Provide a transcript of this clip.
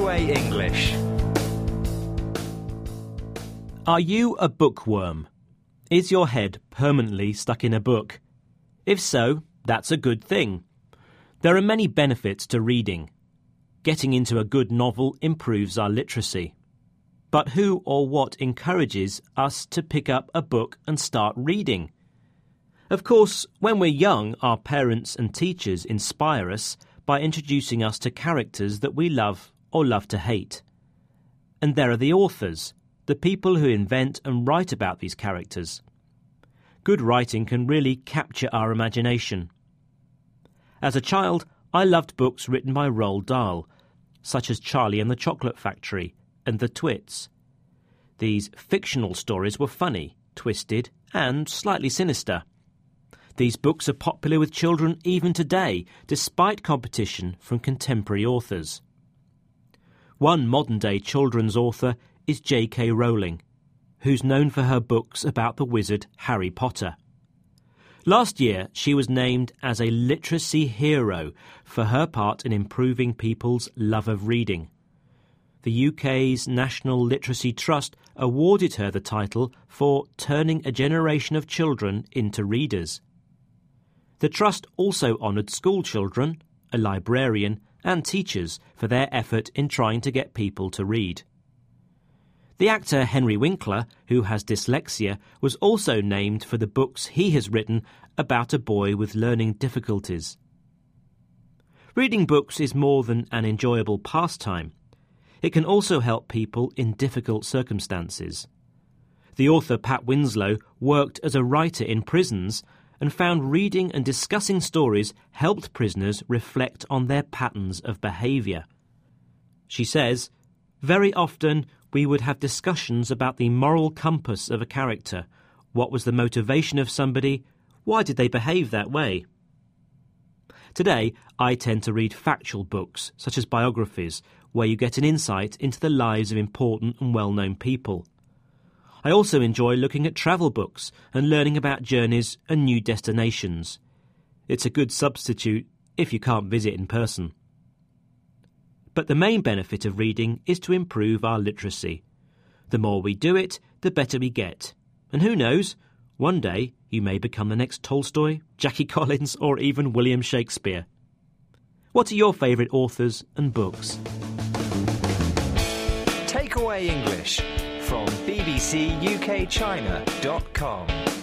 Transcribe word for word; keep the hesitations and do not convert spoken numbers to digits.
Takeaway English. Are you a bookworm? Is your head permanently stuck in a book? If so, that's a good thing. There are many benefits to reading. Getting into a good novel improves our literacy. But who or what encourages us to pick up a book and start reading? Of course, when we're young, our parents and teachers inspire us by introducing us to characters that we love or love to hate. And there are the authors, the people who invent and write about these characters. Good writing can really capture our imagination. As a child, I loved books written by Roald Dahl, such as Charlie and the Chocolate Factory and The Twits. These fictional stories were funny, twisted, and slightly sinister. These books are popular with children even today, despite competition from contemporary authors. One modern-day children's author is J K Rowling, who's known for her books about the wizard Harry Potter. Last year, she was named as a literacy hero for her part in improving people's love of reading. The U K's National Literacy Trust awarded her the title for turning a generation of children into readers. The Trust also honoured school children, a librarian, and teachers for their effort in trying to get people to read. The actor Henry Winkler, who has dyslexia, was also named for the books he has written about a boy with learning difficulties. Reading books is more than an enjoyable pastime. It can also help people in difficult circumstances. The author Pat Winslow worked as a writer in prisons and found reading and discussing stories helped prisoners reflect on their patterns of behaviour. She says, "Very often we would have discussions about the moral compass of a character. What was the motivation of somebody? Why did they behave that way?" Today, I tend to read factual books, such as biographies, where you get an insight into the lives of important and well-known people. I also enjoy looking at travel books and learning about journeys and new destinations. It's a good substitute if you can't visit in person. But the main benefit of reading is to improve our literacy. The more we do it, the better we get. And who knows, one day you may become the next Tolstoy, Jackie Collins, or even William Shakespeare. What are your favourite authors and books? Takeaway English from b b c u k china dot com.